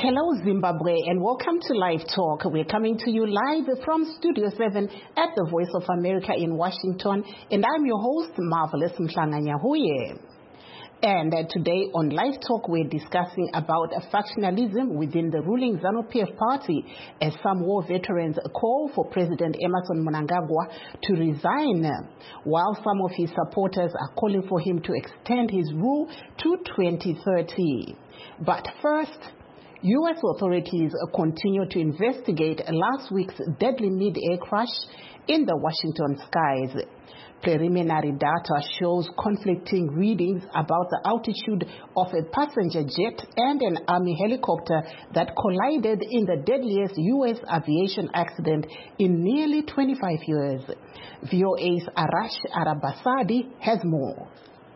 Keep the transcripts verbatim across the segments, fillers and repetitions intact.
Hello Zimbabwe and welcome to Live Talk. We're coming to you live from Studio seven at the Voice of America in Washington, and I'm your host, Marvelous Mhlanganyahuye. And uh, today on Live Talk we're discussing about uh, factionalism within the ruling ZANU-P F party as some war veterans call for President Emmerson Mnangagwa to resign, while some of his supporters are calling for him to extend his rule to twenty thirty. But first, U S authorities continue to investigate last week's deadly mid-air crash in the Washington skies. Preliminary data shows conflicting readings about the altitude of a passenger jet and an Army helicopter that collided in the deadliest U S aviation accident in nearly twenty-five years. V O A's Arash Arabasadi has more.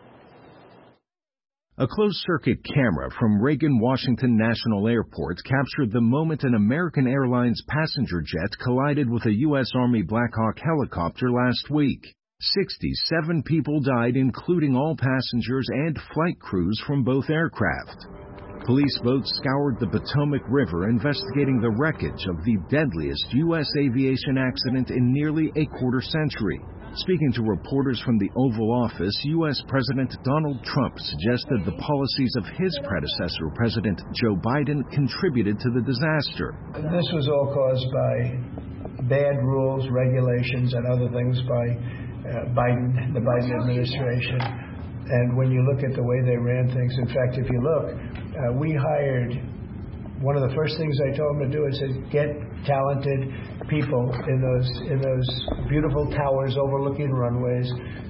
A closed-circuit camera from Reagan Washington National Airport captured the moment an American Airlines passenger jet collided with a U S Army Black Hawk helicopter last week. sixty-seven people died, including all passengers and flight crews from both aircraft. Police boats scoured the Potomac River investigating the wreckage of the deadliest U S aviation accident in nearly a quarter century. Speaking to reporters from the Oval Office, U S President Donald Trump suggested the policies of his predecessor, President Joe Biden, contributed to the disaster. This was all caused by bad rules, regulations, and other things by uh, Biden, the Biden administration. And when you look at the way they ran things, in fact, if you look, uh, we hired, one of the first things I told them to do is say, get talented people in those in those beautiful towers overlooking runways.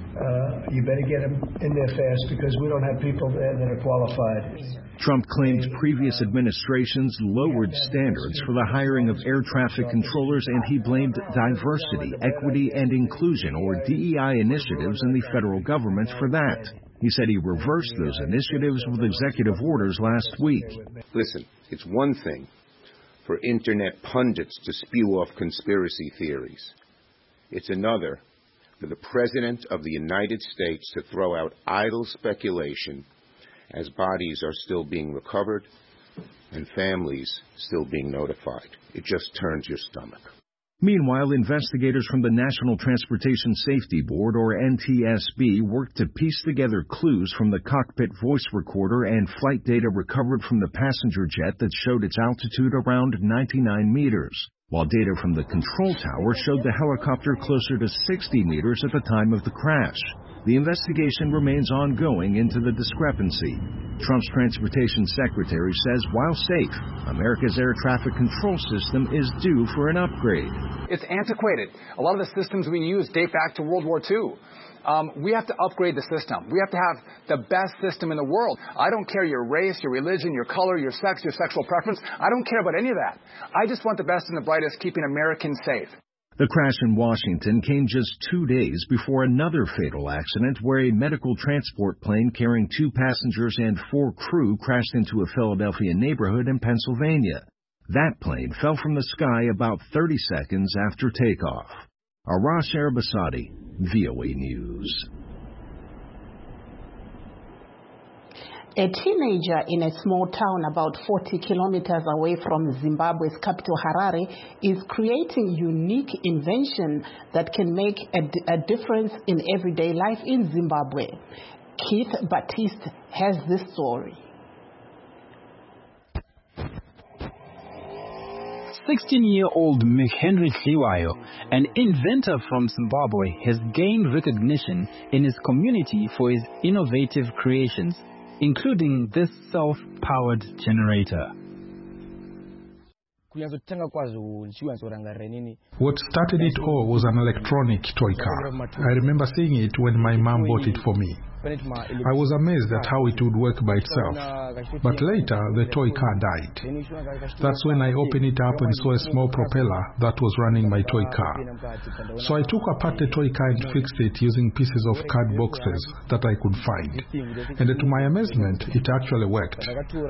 Uh, you better get them in there fast because we don't have people there that are qualified. Trump claimed previous administrations lowered standards for the hiring of air traffic controllers, and he blamed diversity, equity, and inclusion, or D E I initiatives in the federal government for that. He said he reversed those initiatives with executive orders last week. Listen, it's one thing for internet pundits to spew off conspiracy theories. It's another for the President of the United States to throw out idle speculation as bodies are still being recovered and families still being notified. It just turns your stomach. Meanwhile, investigators from the National Transportation Safety Board, or N T S B, worked to piece together clues from the cockpit voice recorder and flight data recovered from the passenger jet that showed its altitude around ninety-nine meters, while data from the control tower showed the helicopter closer to sixty meters at the time of the crash. The investigation remains ongoing into the discrepancy. Trump's transportation secretary says while safe, America's air traffic control system is due for an upgrade. It's antiquated. A lot of the systems we use date back to World War Two. Um, we have to upgrade the system. We have to have the best system in the world. I don't care your race, your religion, your color, your sex, your sexual preference. I don't care about any of that. I just want the best and the brightest keeping Americans safe. The crash in Washington came just two days before another fatal accident where a medical transport plane carrying two passengers and four crew crashed into a Philadelphia neighborhood in Pennsylvania. That plane fell from the sky about thirty seconds after takeoff. Arash Arabasadi, V O A News. A teenager in a small town about forty kilometers away from Zimbabwe's capital Harare is creating unique invention that can make a, a difference in everyday life in Zimbabwe. Keith Baptiste has this story. sixteen-year-old McHenry Tliwayo, an inventor from Zimbabwe, has gained recognition in his community for his innovative creations, including this self-powered generator. What started it all was an electronic toy car. I remember seeing it when my mom bought it for me. I was amazed at how it would work by itself. But later, the toy car died. That's when I opened it up and saw a small propeller that was running my toy car. So I took apart the toy car and fixed it using pieces of card boxes that I could find. And to my amazement, it actually worked.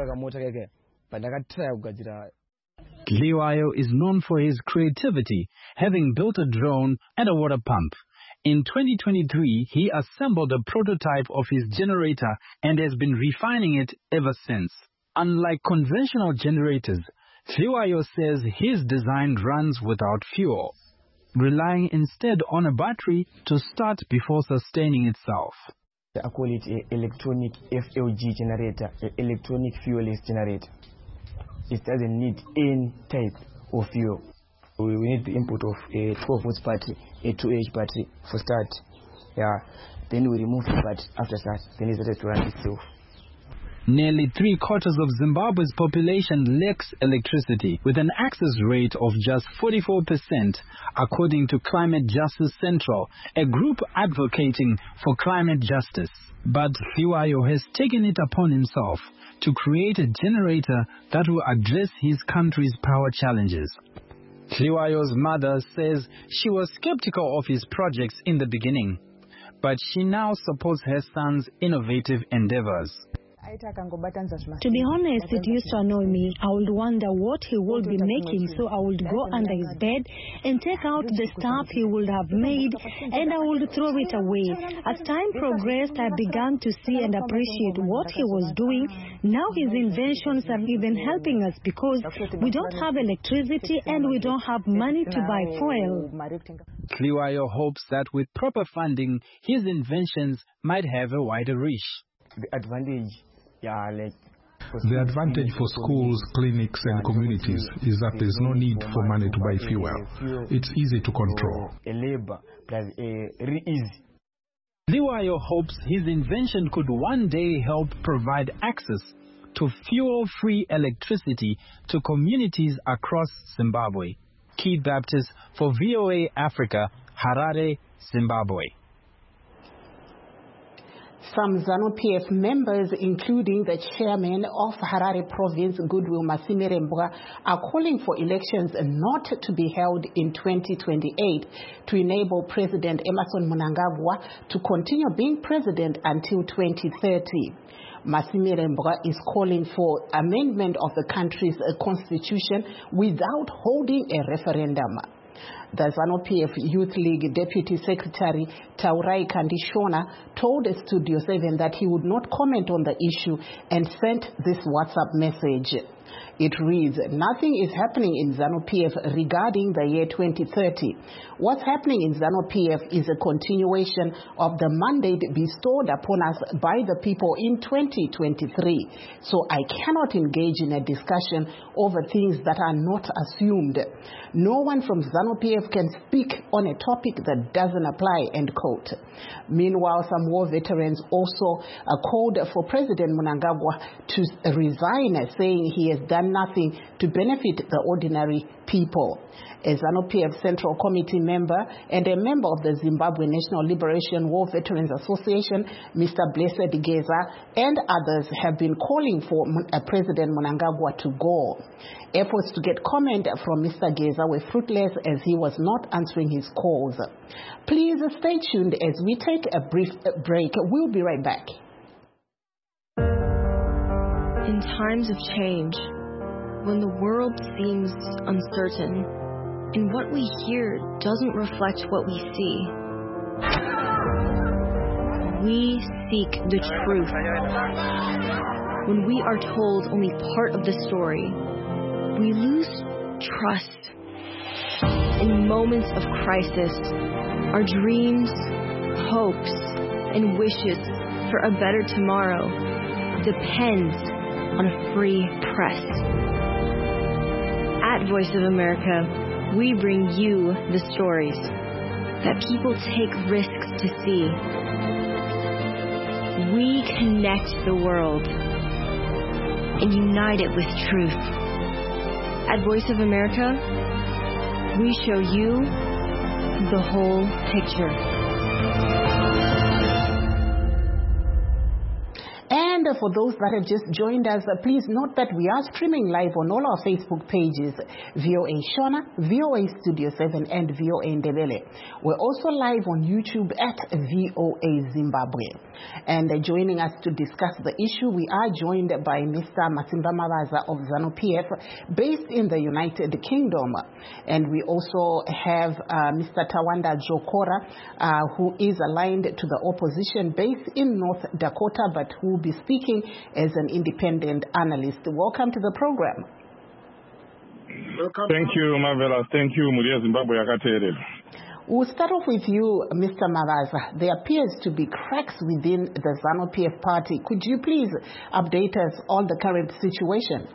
Tliwayo is known for his creativity, having built a drone and a water pump. In twenty twenty-three, he assembled a prototype of his generator and has been refining it ever since. Unlike conventional generators, Hliwayo says his design runs without fuel, relying instead on a battery to start before sustaining itself. I call it an electronic F L G generator, an electronic fuelless generator. It doesn't need any type of fuel. We need the input of a twelve volts battery, a two H battery for start. Yeah. Then we remove the battery after that, then it starts to run itself. Nearly three quarters of Zimbabwe's population lacks electricity, with an access rate of just forty-four percent, according to Climate Justice Central, a group advocating for climate justice. But Hliwayo has taken it upon himself to create a generator that will address his country's power challenges. Hliwayo's mother says she was skeptical of his projects in the beginning, but she now supports her son's innovative endeavors. To be honest, it used to annoy me. I would wonder what he would be making, so I would go under his bed and take out the stuff he would have made, and I would throw it away. As time progressed, I began to see and appreciate what he was doing. Now his inventions are even helping us because we don't have electricity and we don't have money to buy fuel. Hliwayo hopes that with proper funding, his inventions might have a wider reach. The advantage Yeah, like the advantage for schools, clinics and communities is that there's no need for money to buy fuel. It's easy to control. Hliwayo hopes his invention could one day help provide access to fuel-free electricity to communities across Zimbabwe. Keith Baptist for V O A Africa, Harare, Zimbabwe. Some ZANU P F members, including the chairman of Harare Province, Goodwill Masimirembwa, are calling for elections not to be held in twenty twenty-eight to enable President Emmerson Mnangagwa to continue being president until twenty thirty. Masimirembwa is calling for amendment of the country's constitution without holding a referendum. The ZANU P F Youth League Deputy Secretary Taurai Kandishona told Studio seven that he would not comment on the issue and sent this WhatsApp message. It reads, "Nothing is happening in ZANU P F regarding the year twenty thirty. What's happening in ZANU P F is a continuation of the mandate bestowed upon us by the people in twenty twenty-three. So I cannot engage in a discussion over things that are not assumed. No one from ZANU P F can speak on a topic that doesn't apply," end quote. Meanwhile, some war veterans also uh, called for President Mnangagwa to resign, saying he has done nothing to benefit the ordinary people. A ZANU P F Central Committee member and a member of the Zimbabwe National Liberation War Veterans Association, Mister Blessed Geza, and others have been calling for President Mnangagwa to go. Efforts to get comment from Mister Geza were fruitless as he was not answering his calls. Please stay tuned as we take a brief break. We'll be right back. In times of change, when the world seems uncertain and what we hear doesn't reflect what we see, we seek the truth. When we are told only part of the story, we lose trust. In moments of crisis, our dreams, hopes, and wishes for a better tomorrow depends on a free press. At Voice of America, we bring you the stories that people take risks to see. We connect the world and unite it with truth. At Voice of America, we show you the whole picture. And for those that have just joined us, please note that we are streaming live on all our Facebook pages, V O A Shona, V O A Studio seven, and V O A Ndebele. We're also live on YouTube at V O A Zimbabwe. And uh, joining us to discuss the issue, we are joined by Mister Masimba Mabaza of ZANU P F, based in the United Kingdom. And we also have uh, Mister Tawanda Jokora, uh, who is aligned to the opposition based in North Dakota, but who will be speaking speaking as an independent analyst. Welcome to the program. Welcome. Thank you, Marvelous. Thank you, Muria Zimbabwe Akatere. We'll start off with you, Mister Mavaza. There appears to be cracks within the ZANU-P F party. Could you please update us on the current situation?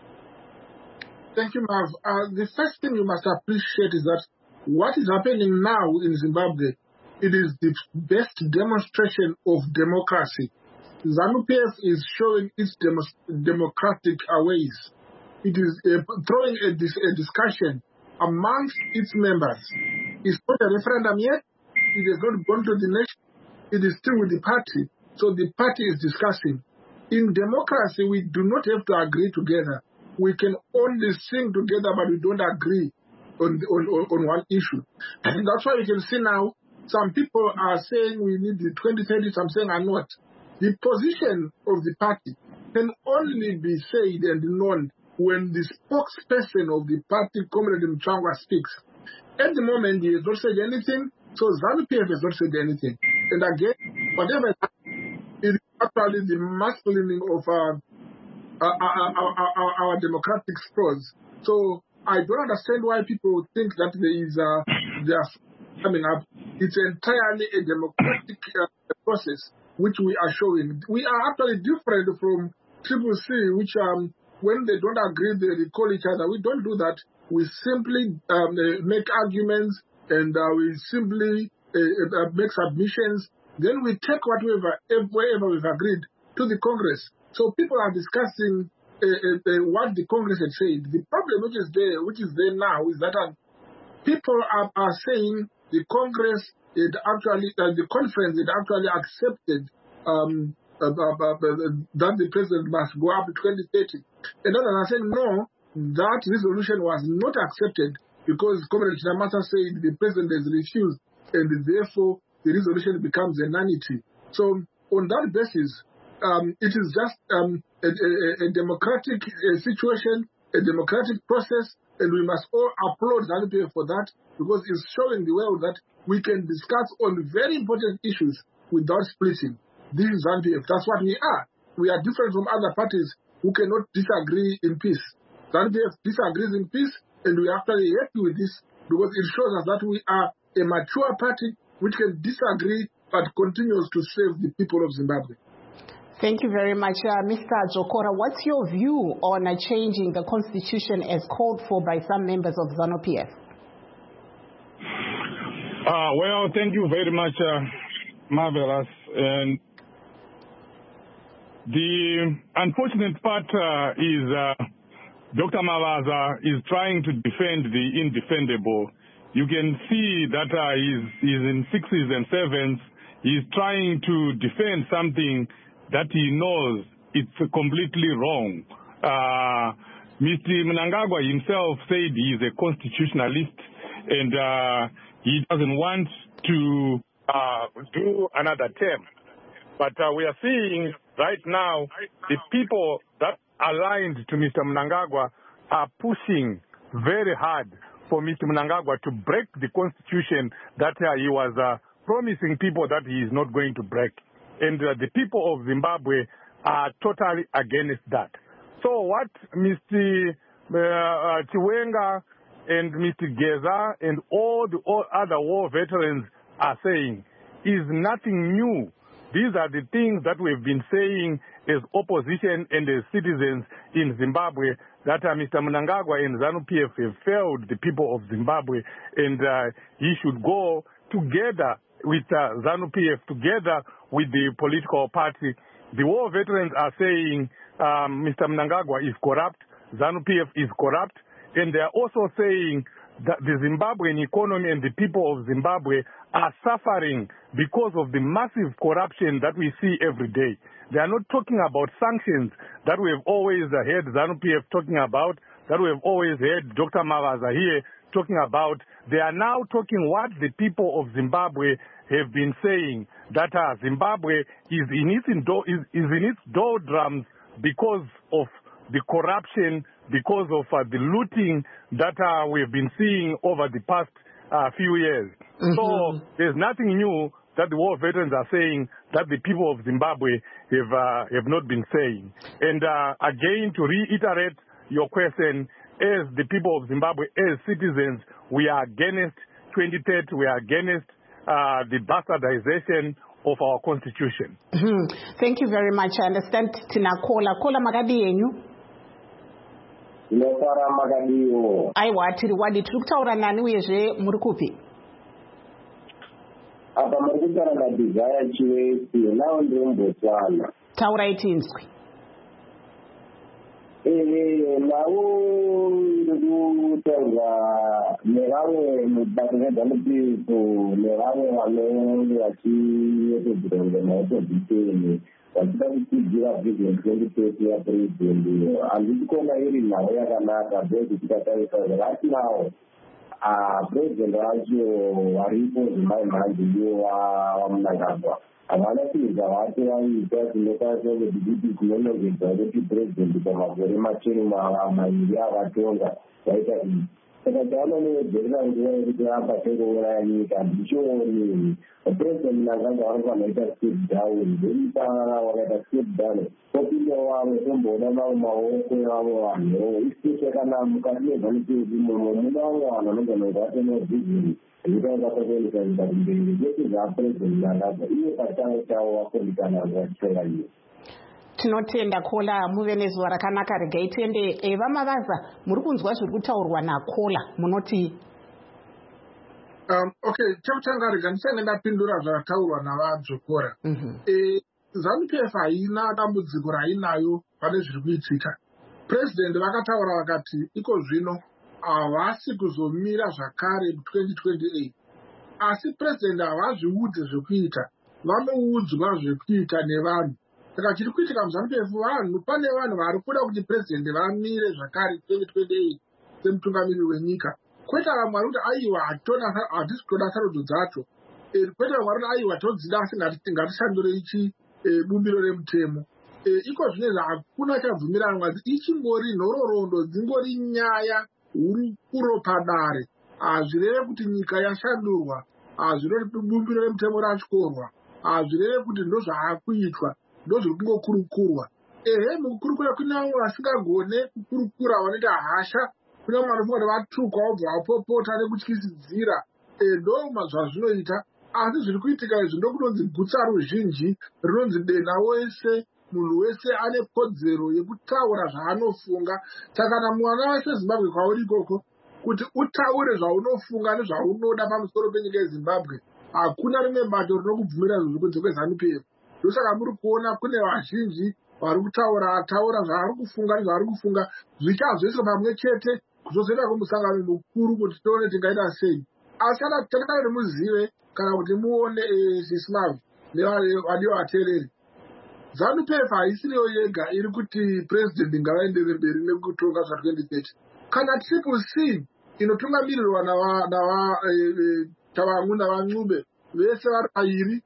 Thank you, Mav. Uh, the first thing you must appreciate is that what is happening now in Zimbabwe, it is the best demonstration of democracy. ZANU-P F is showing its demo- democratic ways. It is uh, throwing a, dis- a discussion amongst its members. It's not a referendum yet. It has not gone to the nation. It is still with the party. So the party is discussing. In democracy, we do not have to agree together. We can only sing together, but we don't agree on, the, on, on, on one issue. And that's why you can see now, some people are saying we need the twenty thirty, some saying are not. The position of the party can only be said and known when the spokesperson of the party, Comrade Mchangwa, speaks. At the moment, he has not said anything, so ZANU-P F has not said anything. And again, whatever it is actually the masculining of our, our, our, our, our democratic scrolls. So I don't understand why people think that there is a, they are coming up. It's entirely a democratic uh, process which we are showing. We are actually different from Triple C, which um, when they don't agree, they recall each other. We don't do that. We simply um, uh, make arguments and uh, we simply uh, uh, make submissions. Then we take whatever, wherever we've agreed to the Congress. So people are discussing uh, uh, uh, what the Congress had said. The problem which is there, which is there now, is that uh, people are, are saying the Congress, it actually, uh, the conference, it actually accepted um, uh, uh, uh, uh, that the president must go up to twenty thirty. And others are saying no. That resolution was not accepted because Comrade Chinamasa said the president has refused and therefore the resolution becomes a nullity. So on that basis, um, it is just um, a, a, a democratic uh, situation, a democratic process, and we must all applaud ZANU-P F for that because it's showing the world that we can discuss on very important issues without splitting. This is ZANU-P F. That's what we are. We are different from other parties who cannot disagree in peace. ZANU-P F disagrees in peace, and we are actually happy with this because it shows us that we are a mature party which can disagree but continues to serve the people of Zimbabwe. Thank you very much. Uh, Mister Jokora, what's your view on uh, changing the constitution as called for by some members of ZANU-P F? Uh, well, thank you very much, uh, Marvelous. And the unfortunate part uh, is uh, Doctor Mavaza is trying to defend the indefendable. You can see that uh, he's, he's in sixes and sevens. He's trying to defend something that he knows it's completely wrong. Uh, Mister Mnangagwa himself said he is a constitutionalist and uh, he doesn't want to uh, do another term. But uh, we are seeing right now the people that aligned to Mister Mnangagwa are pushing very hard for Mister Mnangagwa to break the constitution that uh, he was uh, promising people that he is not going to break. And uh, the people of Zimbabwe are totally against that. So what Mister Uh, Chiwenga and Mister Geza and all the all other war veterans are saying is nothing new. These are the things that we've been saying as opposition and as citizens in Zimbabwe, that uh, Mister Mnangagwa and ZANU-P F have failed the people of Zimbabwe, and uh, he should go together with uh, ZANU-P F, together with the political party. The war veterans are saying um, Mister Mnangagwa is corrupt, ZANU-P F is corrupt, and they are also saying that the Zimbabwean economy and the people of Zimbabwe are suffering because of the massive corruption that we see every day. They are not talking about sanctions that we have always heard ZANU-P F talking about, that we have always heard Doctor Mavaza here talking about. They are now talking what the people of Zimbabwe have been saying, that uh, Zimbabwe is in its, indo- is, is in its doldrums because of the corruption, because of uh, the looting that uh, we've been seeing over the past uh, few years. Mm-hmm. So there's nothing new that the war veterans are saying that the people of Zimbabwe have, uh, have not been saying. And uh, again, to reiterate your question, as the people of Zimbabwe, as citizens, we are against twenty thirty, we are against uh, the bastardization of our constitution. Mm-hmm. Thank you very much. I understand Tina Kola. Kola Magadi yenyu? Nofara Magadiyo. Aiwa, tiri wadi tukutaura nani uyezve muri kupi? Apa murikutaura na Desire Chiwesi, nawo ndiri muBotswana. Taura itinzwi. Eh, nawo ndikutaura nevamwe mubatanedza mutiso nevamwe vanenge vachietedzerwa nautoziteni vachida kutsigira vision twenty thirty yapresident. Handisi kuona iri nhau yakanaka bhezi tikatarisa zvakati nawo president wacho aripo zvimai mhanje ndiwo wamunangagwa havana kuedza vati vaita tinokwanisa kuti kunonongedza kuti president pamakore machenu mairi avatonga vaita izvi. Saka tavanonowedzerera nguva yekuti apa tengouraya nyika handichioni president Mnangagwa vanofana kuita step down veipara vakaita step down popindawo vamwe tomboona mamwe maoko evamwe vanhu isipeshe kana mukati mezvanupezi mumo muna vamwe vanhu vanogona kuti vatenozizini zvekutanga pakuendesa nyika kumberi zvese zvapresident Mnangagwa iye pachavo chavo vakondikana vachitonga nyika. Tinotenda Kola muve nezuva rakanaka. Regai tiende Eva Mavaza, muri kunzwa zviri kutaurwa naKola munoti? Um, okay, chekutanga rega ndichange ndapindura zvakataurwa navadzokora. Mm-hmm. E, ZANU-P F haina dambudziko rainayo pane zviri kuitika. President vakataura vakati iko zvino havasi kuzomira zvakare twenty twenty-eight. Asi president havazviudze zvekuita, vanoudzwa zvekuita nevanhu. Saka chiri kuitika muZANU-P F vanhu, pane vanhu vari kuda kuti president vamire zvakare twenty twenty-eight semutungamiriri wenyika. Kwete vamwe vari kuti aiwa hatisi kutoda sarudzo dzacho. Kwete vamwe vari kuti aiwa todzida asi ngatishandure ichi bumbiro remutemo. Iko zvinezvi hakuna chabvumiranwa, ichingori nhororondo, dzingori nyaya huru kuro padare. Hazvireve kuti nyika yashandurwa, hazvireve kuti bumbiro remutemo ratyorwa, hazvireve kuti ndozvaakuitwa, ndozviri kungokurukurwa. Ehe, mukukurukura kune vamwe vasingagone kukurukura vanoita hasha, kune vamwe vanofunga kuti vatukwa vobva vapopota nekutyisidzira. Ndo zvazvinoita. Asi zviri kuitika izvi ndokunonzi gutsa ruzhinji rinonzi dena wese, munhu wese ane kodzero yekutaura zvaanofunga. Saka kana mwana wese Zimbabwe kwauri ikoko kuti utaure zvaunofunga nezvaunoda pamusoro penyika yeZimbabwe, hakuna rimwe bato rinokubvumira izvozvo kunze kweZANU-P F. Ndosaka muri kuona kune vazhinji vari kutaura ataura zvaari kufunga nezvaari kufunga zvichazoiswa pamwe chete kuzozoenda kumusangano mukuru kuti tione tingaita sei. Asi kana takada kuti muzive kana kuti muone Sismav nevadiwa vateereri, ZANU-P F haisiriyo yega iri kuti president ngavaenderere mberi nekutonga zva-twenty thirty. Kana triple C inotungamirirwa navamwe navancube vese vari vairi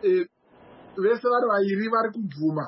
vese vari vairi vari kubvuma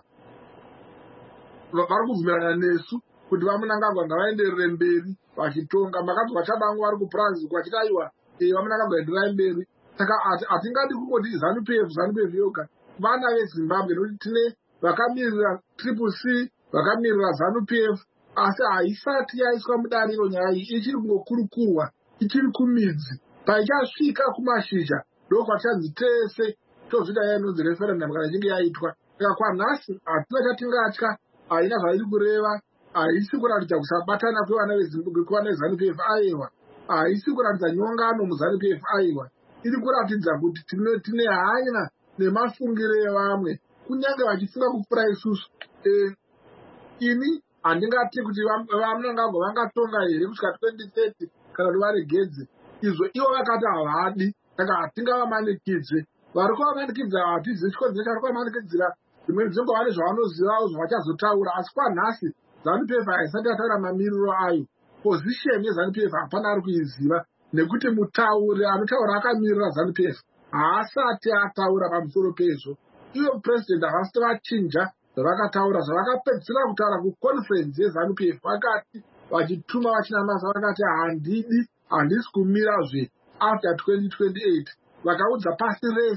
vari kubvumirana nesu kuti vaMnangagwa ngavaenderere mberi vachitonga. Makabva Chabangu vari kupuraziwa vachiti aiwa vaMnangagwa enderai mberi. Saka hatingadi kungoti ZANU-P F ZANU-P F yoga, vana veZimbabwe nokuti tine vakamirira triple C, vakamirira ZANU-P F, asi haisati yaiswa mudariro nyaya iyi, ichiri kungokurukurwa, ichiri kumidzi. Paichasvika kumashizha ndokwachanzi tese tozoita yaya inonzi referendum kana ichinge yaitwa. Saka kwanhasi hatina chatingatya, haina zvairi kureva, haisi kuratidza kusabatana kwevana veZimbabwe kwevana veZANU-P F aiwa, haisi kuratidza nyongano muZANU-P F aiwa. Iri kuratidza kuti tine hanya nemafungiro evamwe, kunyange vachifunga kupfuura isusu. Ini handingati kuti vaMnangagwa vangatonga here kusvika twenty thirty kana kuti varegedze izvo ivo vakati havadi. Saka hatingavamanikidze. Vari kuvamanikidza hatizivi chikonzero chari kuvamanikidzira. Dzimweni dzenguva vane zvavanozivawo zvavachazotaura, asi kwanhasi ZANU-P F haisati yataura mamiriro ayo. Position yeZANU-P F hapana ari kuiziva, nekuti mutauri anotaura akamirira ZANU-P F haasati ataura pamusoro pezvo. Ivo president havasati vachinja zvavakataura, zvavakapedzisira kutaura kuconference yeZANU-P F vakati vachituma vachinamasa vakati handidi handisi kumirazve after twenty twenty-eight. Vakaudza pasi rese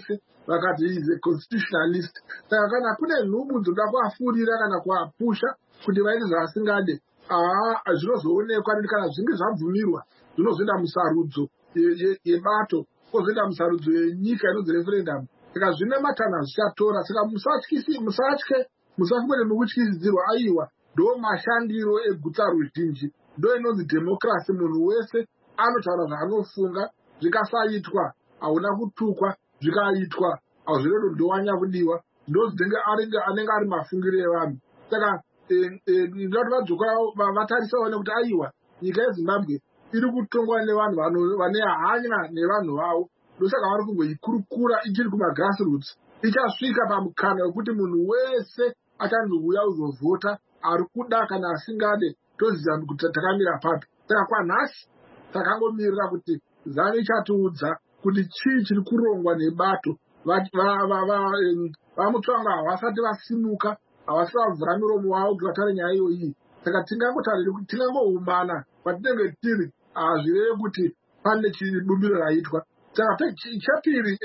vakati is a constitutionalist. Saka kana kune nhubu dzoda kuafurira kana kuapusha kuti vaite zvavasingade, aa zvinozoonekwa kana zvinge zvabvumirwa zvinozoenda musarudzo yebato kozoenda musarudzo yenyika inonzi referendum. Saka zvine matana zvichatora. Saka musatye musafumene mukutyisidzirwa. Aiwa ndo mashandiro egutsa ruzhinji, ndo inonzi democracy. Munhu wese anotaura zvaanofunga, zvikasaitwa hauna kutukwa, zvikaitwa hazviredo ndowanya kudiwa, ndo anenge ari mafungiro evanhu. Saka ndoti vadzoka vatarisa kuti aiwa nyika yeZimbabwe iri kutongwa nevanhu vane hanya nevanhu vavo, ndosaka vari kungoikurukura ichiri kumagrassroots. Ichasvika pamukana wekuti munhu wese achanzouya uzovhota, ari kuda kana asingade, toziva kuti takamira papi. Saka kwanhasi takangomirira kuti ZANU ichatiudza kuti chii chiri kurongwa nebato. Vamutsvanga havasati vasimuka, havasati vavhura miromo wavo kuti vatare nyaya iyoyi. Saka tingangotarira kuti tingangoumana patinenge tiri, hazvireve kuti pane chibumbiro raitwa. Saka chapiri,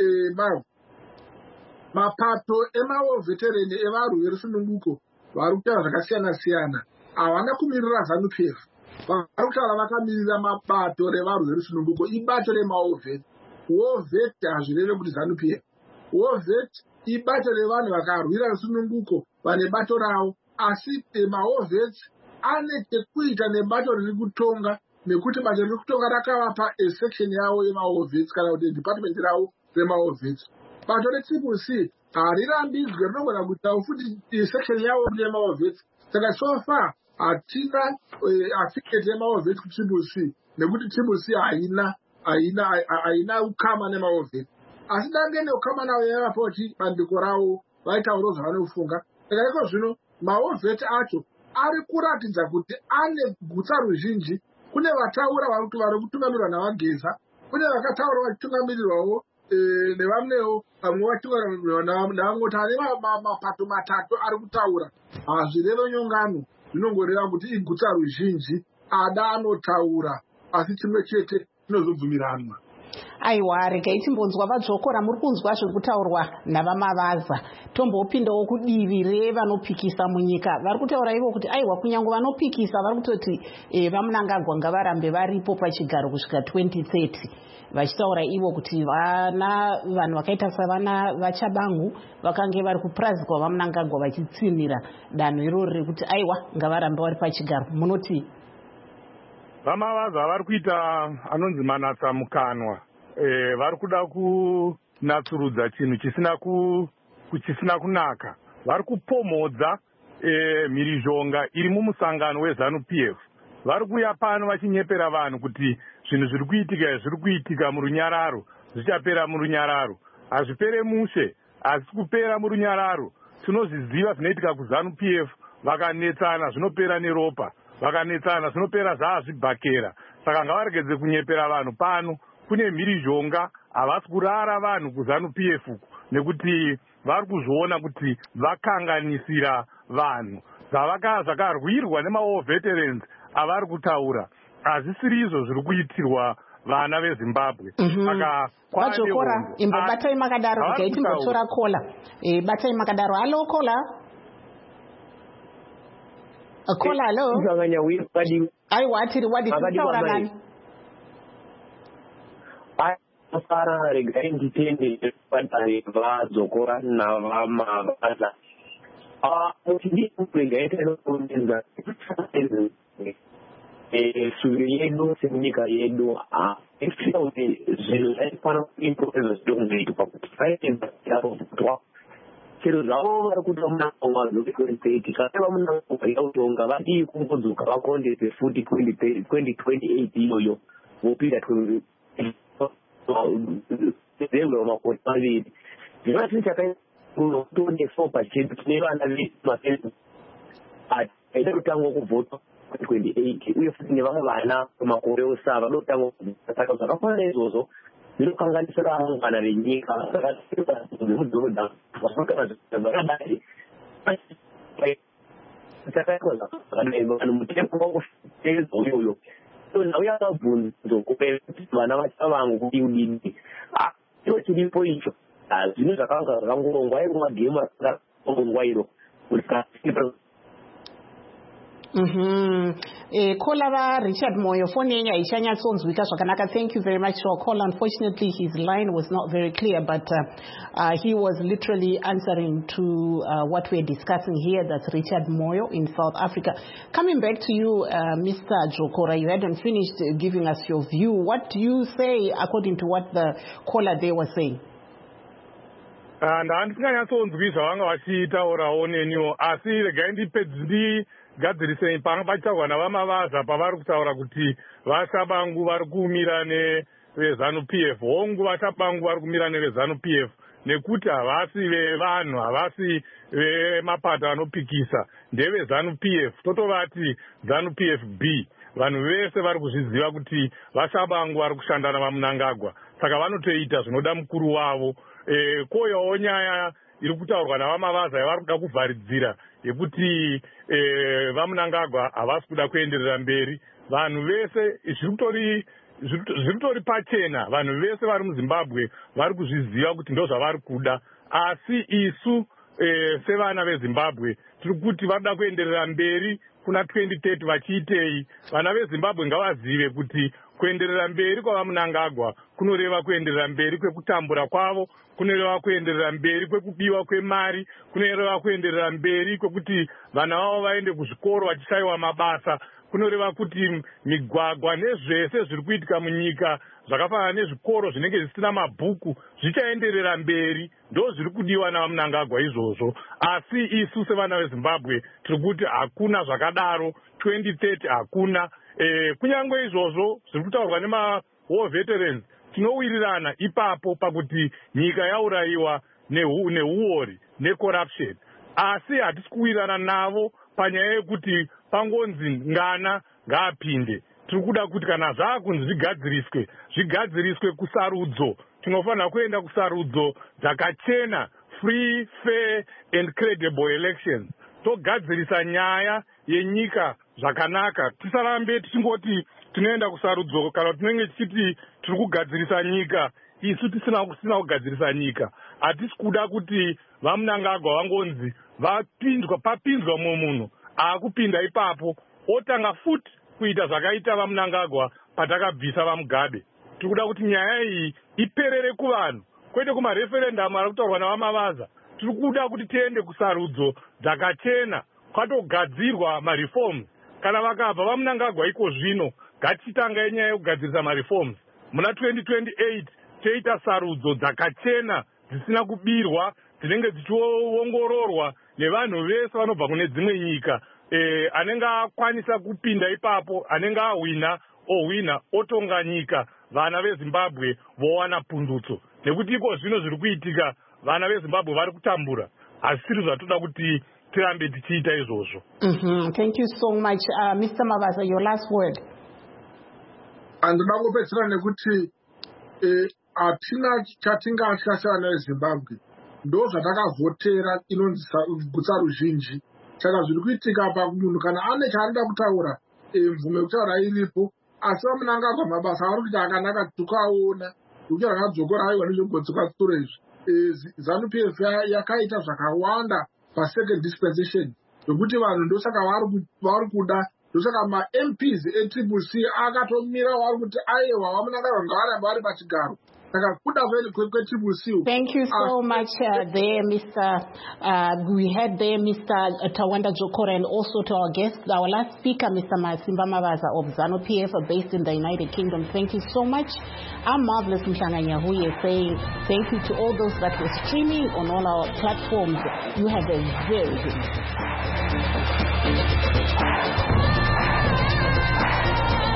mapato emawo veterani evarwi verusununguko vari kutaura zvakasiyana siyana, havana kumirira ZANU P F. Vari kutaura vakamirira mabato revarwi verusununguko, ibato remaovet. Wovet hazvireve kuti ZANU P F. Wovet ibato revanhu vakarwira rusununguko vane bato ravo, asi maovet ane chekuita nebato riri kutonga, nekuti bato riri kutonga rakavapa section yavo yemaovet kana kuti department ravo remaovet. Bato retriple C harirambidzwe, rinogona kuitawo futi section yavo yemaovet. Saka so far hatina affiliate yemaovet kutriple C, nekuti triple C haina haina ukama nemaovet. Asi dangene ukama nawo yavapoti bandiko ravo vaitauro zvavanofunga. Saka iko zvino maovet acho ari kuratidza kuti ane gutsa ruzhinji. Kune vataura vari kutungamirwa navageza, kune vakataura vachitungamirirwawo nevamwewo, vamwe vachitungamirirwa navamwe, kuti ane mapato matatu ari kutaura. Hazvireve nyongano, zvinongoreva kuti igutsa ruzhinji, ada anotaura, asi chimwe chete chinozobvumiranwa. Aiwa, regai timbonzwa vadzokora muri kunzwa zvekutaurwa navamavaza. Tombopindawo kudivi revanopikisa munyika. Vari kutaura ivo kuti aiwa, kunyange vanopikisa vari kutoti eh, vamunangagwa ngavarambe varipo pachigaro kusvika twenty thirty. Vachitaura ivo kuti vana vanhu vakaita savana vachabangu vakange vari kupuraziwa vamunangagwa vachitsinira danho iroro rekuti aiwa ngavarambe vari pachigaro. Munoti vamavaza vari kuita anonzi manatsamukanwa. E, vari kuda kunatsurudza chinhu chisina ku chisina kunaka. Vari kupomodza e, mhirizhonga iri mumusangano weZANU P F. Vari kuya pano vachinyepera vanhu kuti zvinhu zviri kuitika zviri kuitika murunyararo zvichapera murunyararo. Hazvipere mushe, asi kupera murunyararo. Tinozviziva zvinoitika kuZANU P F. Vakanetsana zvinopera neropa, vakanetsana zvinopera zvaazvibhakera. Saka ngavaregedze kunyepera vanhu pano. Kune mhirizhonga havasi kurara vanhu kuZANU P F uku, nekuti vari kuzviona kuti vakanganisira vanhu zvakarwirwa nemawo veterans avari kutaura. Hazvisiri izvo zviri kuitirwa vana veZimbabwe. Saka vadzokora imbo batai makadaro regai timbotora kola. Eh, batai makadaro. Halo kola. Kola halo. Aiwa tiri wadi kutaura nani? Para regai nditende padare vadzokora navamavaza. Ah, kuti regai tinokumenza eh suri yedu senyika yedu ah ifika kuti zile para improve zvidongo pakuti yapo twa chero zvawo vari kutomna kwazo kwekuitika kana muna kutonga vati kungodzoka vakonde pefuti twenty twenty-eight iyoyo vopira dentro uma coisa ali já se já tem um todo de sopa de dinheiro na vida mas a ele não tem um voto twenty-eight e eu fui levar lá na uma coisa eu estava não tem um tá com só para isso ele kangan será um para ninguém cara tudo tudo dá você que vai dar aí essa coisa quando no tempo como fez o eu eu não ia dar bom do comer vana vachavangu kudini ah chiro chiripo icho zvinhu zvakanga zvakangorongwa airi magemu akangorongwa iro Mhm. Eh, caller va Richard Moyo phone yenye aishanyatsonzwika zvakanaka. Thank you very much for our call. Unfortunately his line was not very clear, but uh, uh, he was literally answering to uh, what we're discussing here. That's Richard Moyo in South Africa. Coming back to you, uh, Mister Jokora, you hadn't finished uh, giving us your view. What do you say according to what the caller there was saying? And handisinganyatsoonzwi zvavanga vachitaurawo neniwo, asi regai ndipedzi gadzirisei panga pachitaurwa navamavaza pavari kutaura kuti vachabangu vari kuumira nevezanu P F. Hongu vachabangu vari kumira nevezanu P F nekuti havasi vevanhu, havasi vemapato anopikisa, ndevezanu P F. Totovati zanu P F B. Vanhu vese vari kuzviziva kuti vachabangu vari kushanda navaMnangagwa, saka vanotoita zvinoda mukuru wavo. E, koyawo nyaya iri kutaurwa navamavaza yavari kuda kuvharidzira yekuti e, vaMnangagwa havasi kuda kuenderera mberi. Vanhu vese zviri kutori pachena, vanhu vese vari muZimbabwe vari kuzviziva kuti ndo zvavari kuda, asi isu e, sevana veZimbabwe tiri kuti varikuda kuenderera mberi kuna twenty thirty vachiitei. Vana veZimbabwe ngavazive kuti kuenderera mberi kwavaMnangagwa kunoreva kuenderera mberi kwekutambura kwavo, kunoreva kuenderera mberi kwekubiwa kwemari, kunoreva kuenderera mberi kwekuti vana vavo vaende kuzvikoro vachishayiwa mabasa, kunoreva kuti migwagwa nezvese zviri kuitika munyika zvakafanana nezvikoro zvinenge zvisina mabhuku zvichaenderera mberi. Ndo zviri kudiwa navaMnangagwa izvozvo, asi isu sevana veZimbabwe tiri kuti hakuna zvakadaro, twenty thirty hakuna. E, kunyangwe izvozvo zviri kutaurwa nemawar veterans tinowirirana ipapo pakuti nyika yaurayiwa neuori necorruption, asi hatisi kuwirirana navo panyaya yekuti pangonzi ngana ngaapinde. Tiri kuda kuti kana zvaakunzi zvigadziriswe zvigadziriswe kusarudzo. Tinofanira kuenda kusarudzo dzakachena, free, fair and credible elections. Togadzirisa nyaya yenyika zvakanaka, tisarambe tichingoti tinoenda kusarudzo kana tinenge tichiti tiri kugadzirisa nyika isu tisina kusina kugadzirisa nyika. Hatisi kuda kuti vaMnangagwa vangonzi vapinzwa papinzwa mumwe munhu aakupinda ipapo otanga futi kuita zvakaita vaMnangagwa patakabvisa vaMugabe. Tiri kuda kuti nyaya iyi iperere kuvanhu, kwete kumareferendamu ari kutaurwa navamavaza. Tiri kuda kuti tiende kusarudzo dzakachena, kwatogadzirwa mareforms. Kana vakabva vaMnangagwa iko zvino, ngatichitanga yenyaya yekugadzirisa mareforms. Muna twenty twenty-eight toita sarudzo dzakachena dzisina kubirwa, dzinenge dzichiongororwa nevanhu vese vanobva kune dzimwe nyika. E, anenge akwanisa kupinda ipapo, anenge ahwina ohwina otonga nyika, vana veZimbabwe vowana pundutso. Nekuti iko zvino zviri kuitika vana veZimbabwe vari kutambura, asiri zvatoda kuti tirambe tichiita izvozvo. Mhm. Thank you so much. Uh, Mister Mavaza, your last word. Andinoda kupedzisira nekuti hatina chatingatya sevana veZimbabwe. Ndo zvatakavhotera inonzi gutsa ruzhinji. Saka zviri kuitika pamunhu kana ane chaanoda kutaura, mvume yekutaura iripo, asi vaMnangagwa mabasa avari kuita akanaka tukaona. Nekuti vakadzokora aiwa nezvekugodzoka sure izvi. ZANU P F yakaita zvakawanda pasecond dispensation zvokuti vanhu ndosaka vari kuda, ndosaka ma-M Ps e-Triple C akatomira vari kuti aiwa vaMnangagwa ngavarambe vari pachigaro. Thank you so much uh, there, Mister Uh, we had there Mister Tawanda Jokora, and also to our guest, our last speaker, Mister Masimba Mavaza of ZANU P F based in the United Kingdom. Thank you so much. I'm Marvelous Mhlanganya Huye saying thank you to all those that were streaming on all our platforms. You have a very good night.